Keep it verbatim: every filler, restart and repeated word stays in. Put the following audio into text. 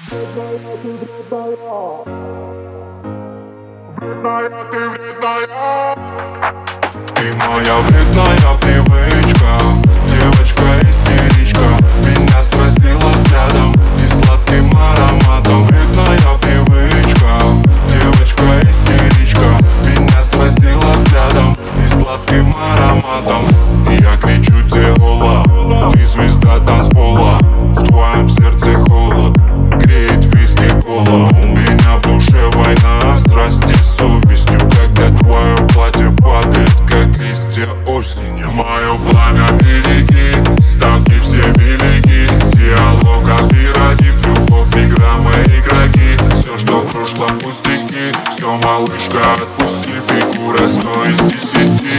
Вредная, ты вредная. Вредная, ты вредная. Ты моя вредная привычка, девочка-истеричка. Меня сразила взглядом и сладким ароматом. Вредная привычка, девочка-истеричка. Меня сразила взглядом и сладким ароматом. Я кричу тебе гола, ты звезда танцпола. В твоем сердце холод, греет виски кола. У меня в душе война страсти с совестью, когда твое платье падает, как листья осенью. Мое пламя береги, ставки все велики. Диалог оператив, любовь, игра, мы игроки. Все, что в прошлом пустяки, все, малышка, отпусти. Фигура сто из десяти.